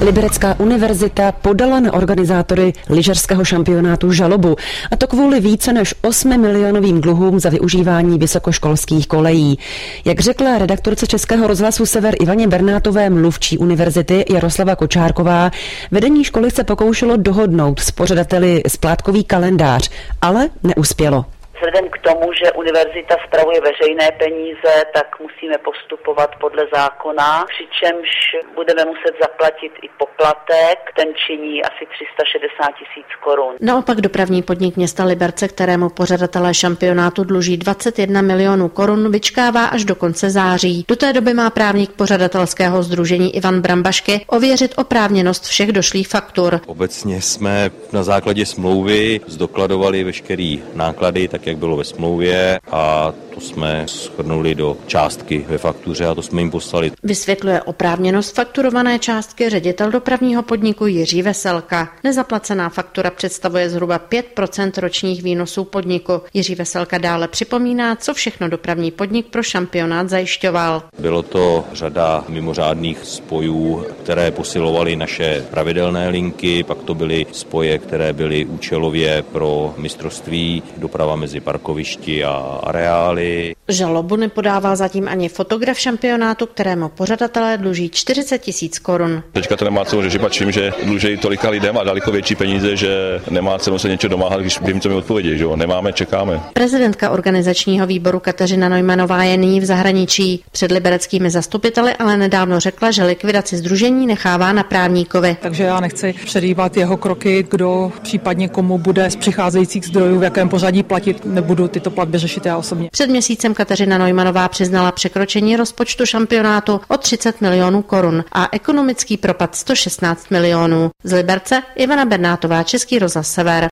Liberecká univerzita podala na organizátory lyžařského šampionátu žalobu, a to kvůli více než 8 milionovým dluhům za využívání vysokoškolských kolejí. Jak řekla redaktorce Českého rozhlasu Sever Ivaně Bernátové mluvčí univerzity Jaroslava Kočárková, vedení školy se pokoušelo dohodnout s pořadateli splátkový kalendář, ale neuspělo. Vzhledem k tomu, že univerzita spravuje veřejné peníze, tak musíme postupovat podle zákona, přičemž budeme muset zaplatit i poplatek, ten činí asi 360 000 korun. Naopak dopravní podnik města Liberce, kterému pořadatelé šampionátu dluží 21 milionů korun, vyčkává až do konce září. Do té doby má právník pořadatelského sdružení Ivan Brambašky ověřit oprávněnost všech došlých faktur. Obecně jsme na základě smlouvy zdokladovali veškeré náklady, tak jak bylo ve smlouvě, a to jsme shrnuli do částky ve faktuře a to jsme jim poslali. Vysvětluje oprávněnost fakturované částky ředitel dopravního podniku Jiří Veselka. Nezaplacená faktura představuje zhruba 5% ročních výnosů podniku. Jiří Veselka dále připomíná, co všechno dopravní podnik pro šampionát zajišťoval. Bylo to řada mimořádných spojů, které posilovaly naše pravidelné linky, pak to byly spoje, které byly účelově pro mistrovství, doprava mezi parkovišti a areály. Žalobu nepodává zatím ani fotograf šampionátu, kterému pořadatelé dluží 40 000 korun. Teďka to nemá cenu řešit, čím, že dluží tolika lidem a daleko větší peníze, že nemá cenu se něco domáhat, když vím, co mi odpovědí, že jo? Nemáme, čekáme. Prezidentka organizačního výboru Kateřina Neumannová je nyní v zahraničí. Před libereckými zastupiteli ale nedávno řekla, že likvidaci sdružení nechává na právníkovi. Takže já nechci předjímat jeho kroky, kdo případně komu bude z přicházejících zdrojů, v jakém pořadí platit, nebudu tyto platby řešit já osobně. Před měsícem Kateřina Neumannová přiznala překročení rozpočtu šampionátu o 30 milionů korun a ekonomický propad 116 milionů. Z Liberce Ivana Bernátová, Český rozhlas Sever.